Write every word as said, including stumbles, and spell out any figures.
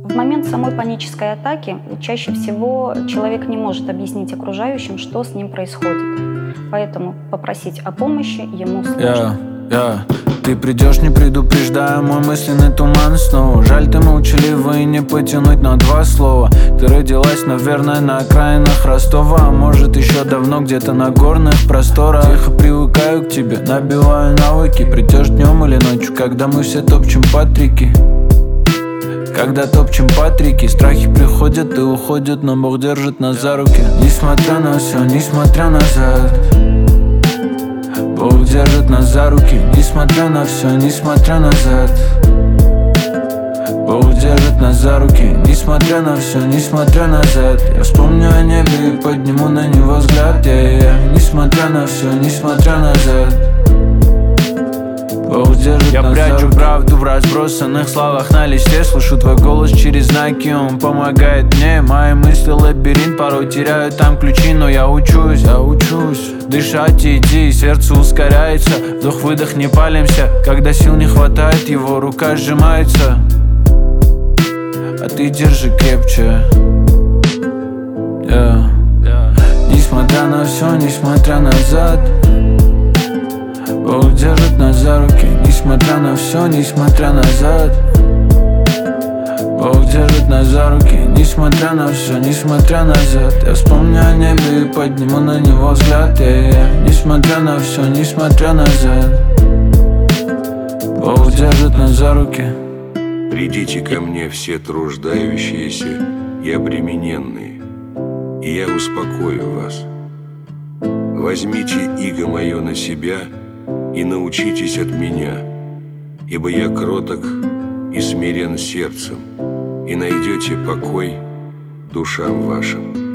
В момент самой панической атаки чаще всего человек не может объяснить окружающим, что с ним происходит. Поэтому попросить о помощи ему сложно. Yeah, yeah. Ты придешь, не предупреждая мой мысленный туман снова. Жаль, ты молчаливый, не потянуть на два слова. Ты родилась, наверное, на окраинах Ростова, а может еще давно где-то на горных просторах. Тихо привыкаю к тебе, набиваю навыки. Придешь днем или ночью, когда мы все топчем патрики. Когда топчем патрики, страхи приходят и уходят, но Бог держит нас за руки. Несмотря на все, несмотря назад, Бог держит нас за руки. Несмотря на все, несмотря назад, Бог держит нас за руки. Несмотря на все, несмотря назад, я вспомню о небе и подниму на него взгляд. yeah, yeah. Несмотря на все, несмотря назад, Бог держит Я нас прячу за руки. правду в разбросанных словах на листе. Слышу твой голос через знаки, он помогает мне. Мои мысли лабиринт, порой теряю там ключи, но я учусь, я учусь дышать и идти, сердце ускоряется. Вдох-выдох, не палимся, когда сил не хватает, его рука сжимается. А ты держи крепче, yeah. Несмотря на все, несмотря назад, Бог держит нас за руки. Несмотря на все, несмотря назад, Бог держит нас за руки. Несмотря на все, несмотря назад, я вспомню о небе и подниму на него взгляд. yeah, yeah. Несмотря на все, несмотря назад, Бог держит нас за руки. Придите ко мне все труждающиеся и обремененные, и я успокою вас. Возьмите иго мое на себя и научитесь от меня, ибо я кроток и смирен сердцем, и найдете покой душам вашим.